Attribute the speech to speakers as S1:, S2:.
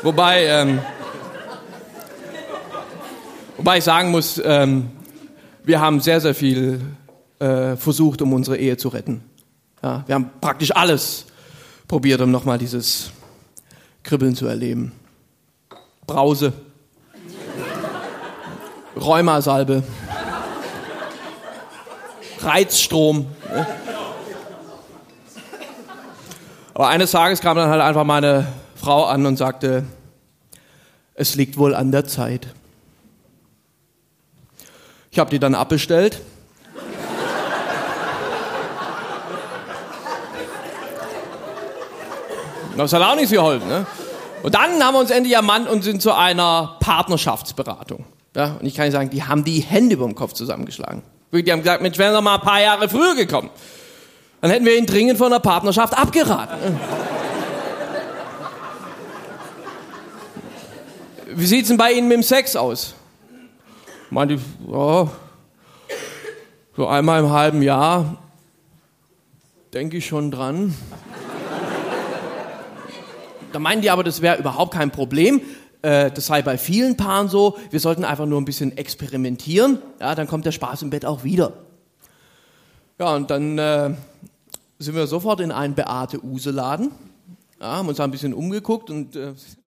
S1: Wobei ich sagen muss, wir haben sehr, sehr viel versucht, um unsere Ehe zu retten. Ja, wir haben praktisch alles probiert, um nochmal dieses Kribbeln zu erleben. Brause, Rheumasalbe, Reizstrom. Ne? Aber eines Tages kam dann halt einfach meine Frau an und sagte, es liegt wohl an der Zeit. Ich habe die dann abbestellt. Das hat auch nichts geholfen. Ne? Und dann haben wir uns endlich ermannt und sind zu einer Partnerschaftsberatung. Ja? Und ich kann Ihnen sagen, die haben die Hände über dem Kopf zusammengeschlagen. Die haben gesagt, Mensch, wären Sie mal ein paar Jahre früher gekommen. Dann hätten wir Ihnen dringend von der Partnerschaft abgeraten. Wie sieht's denn bei Ihnen mit dem Sex aus? Meinte ich, ja, so einmal im halben Jahr denke ich schon dran. Da meinen die aber, das wäre überhaupt kein Problem. Das sei bei vielen Paaren so. Wir sollten einfach nur ein bisschen experimentieren. Ja, dann kommt der Spaß im Bett auch wieder. Ja, und dann sind wir sofort in einen Beate-Use-Laden. Ja, haben uns da ein bisschen umgeguckt und